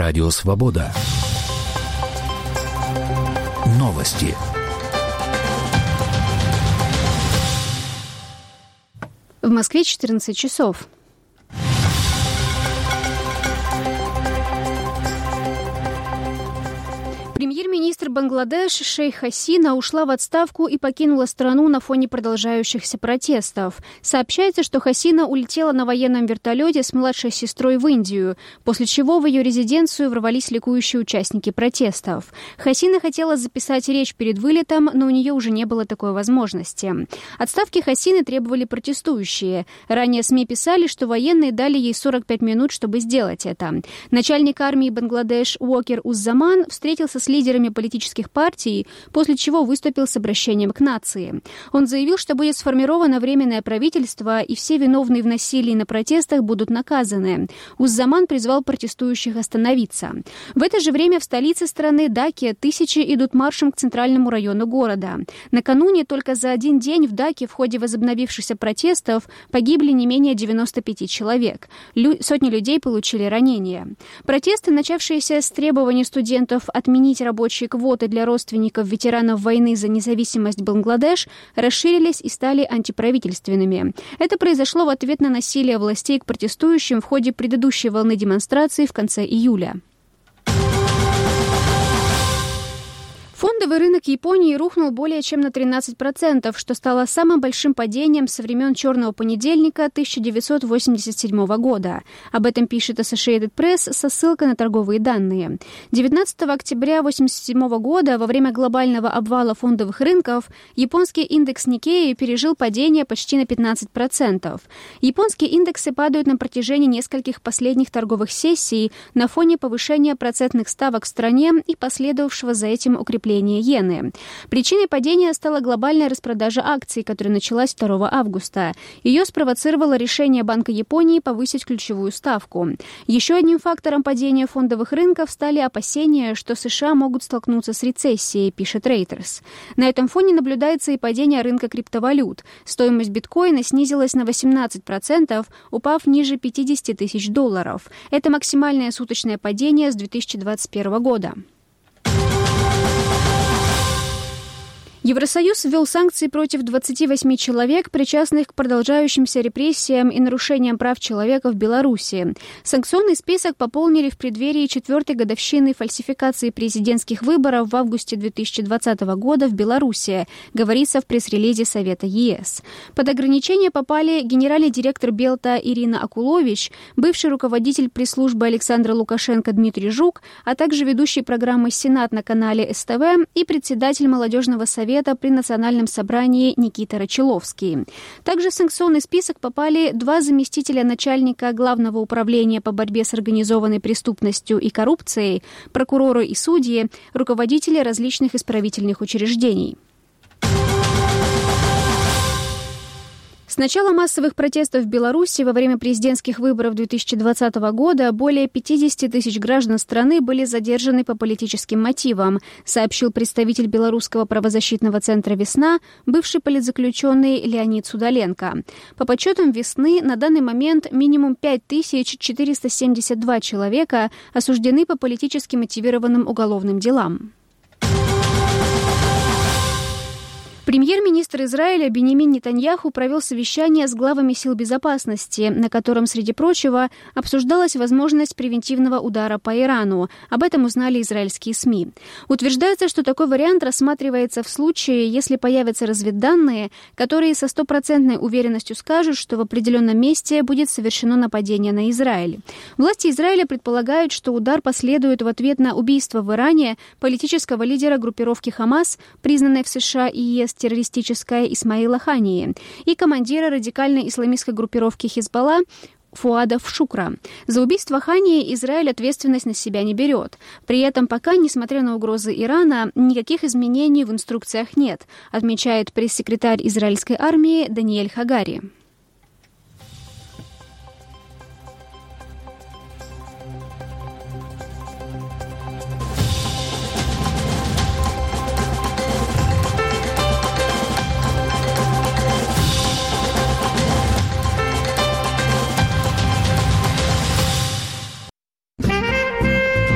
Радио Свобода. Новости. В Москве 14 часов. Премьер-министр Бангладеш Шейх Хасина ушла в отставку и покинула страну на фоне продолжающихся протестов. Сообщается, что Хасина улетела на военном вертолете с младшей сестрой в Индию, после чего в ее резиденцию ворвались ликующие участники протестов. Хасина хотела записать речь перед вылетом, но у нее уже не было такой возможности. Отставки Хасины требовали протестующие. Ранее СМИ писали, что военные дали ей 45 минут, чтобы сделать это. Начальник армии Бангладеш Уокер Уззаман встретился с лидерами политических партий, после чего выступил с обращением к нации. Он заявил, что будет сформировано временное правительство, и все виновные в насилии на протестах будут наказаны. Уззаман призвал протестующих остановиться. В это же время в столице страны Даке тысячи идут маршем к центральному району города. Накануне только за один день в Даке в ходе возобновившихся протестов погибли не менее 95 человек. Сотни людей получили ранения. Протесты, начавшиеся с требований студентов отменить рабочие квоты для родственников ветеранов войны за независимость Бангладеш, расширились и стали антиправительственными. Это произошло в ответ на насилие властей к протестующим в ходе предыдущей волны демонстраций в конце июля. Фондовый рынок Японии рухнул более чем на 13%, что стало самым большим падением со времен «Черного понедельника» 1987 года. Об этом пишет Associated Press со ссылкой на торговые данные. 19 октября 1987 года, во время глобального обвала фондовых рынков, японский индекс Никкей пережил падение почти на 15%. Японские индексы падают на протяжении нескольких последних торговых сессий на фоне повышения процентных ставок в стране и последовавшего за этим укрепления иены. Причиной падения стала глобальная распродажа акций, которая началась 2 августа. Ее спровоцировало решение Банка Японии повысить ключевую ставку. Еще одним фактором падения фондовых рынков стали опасения, что США могут столкнуться с рецессией, пишет Reuters. На этом фоне наблюдается и падение рынка криптовалют. Стоимость биткоина снизилась на 18%, упав ниже $50 тысяч. Это максимальное суточное падение с 2021 года. Евросоюз ввел санкции против 28 человек, причастных к продолжающимся репрессиям и нарушениям прав человека в Беларуси. Санкционный список пополнили в преддверии 4-й годовщины фальсификации президентских выборов в августе 2020 года в Беларуси, говорится в пресс-релизе Совета ЕС. Под ограничения попали генеральный директор Белта Ирина Акулович, бывший руководитель пресс-службы Александра Лукашенко Дмитрий Жук, а также ведущий программы «Сенат» на канале СТВ и председатель молодежного совета при Национальном собрании Никита Рачеловский. Также в санкционный список попали 2 заместителя начальника Главного управления по борьбе с организованной преступностью и коррупцией, прокуроры и судьи, руководители различных исправительных учреждений. С начала массовых протестов в Беларуси во время президентских выборов 2020 года более 50 тысяч граждан страны были задержаны по политическим мотивам, сообщил представитель Белорусского правозащитного центра «Весна», бывший политзаключенный Леонид Судоленко. По подсчетам «Весны» на данный момент минимум 5472 человека осуждены по политически мотивированным уголовным делам. Премьер-министр Израиля Биньямин Нетаньяху провел совещание с главами сил безопасности, на котором, среди прочего, обсуждалась возможность превентивного удара по Ирану. Об этом узнали израильские СМИ. Утверждается, что такой вариант рассматривается в случае, если появятся разведданные, которые со стопроцентной уверенностью скажут, что в определенном месте будет совершено нападение на Израиль. Власти Израиля предполагают, что удар последует в ответ на убийство в Иране политического лидера группировки «Хамас», признанной в США и ЕС террористическая, Исмаила Хании, и командира радикальной исламистской группировки «Хизбалла» Фуада Шукра. За убийство Хании Израиль ответственность на себя не берет. При этом пока, несмотря на угрозы Ирана, никаких изменений в инструкциях нет, отмечает пресс-секретарь израильской армии Даниэль Хагари.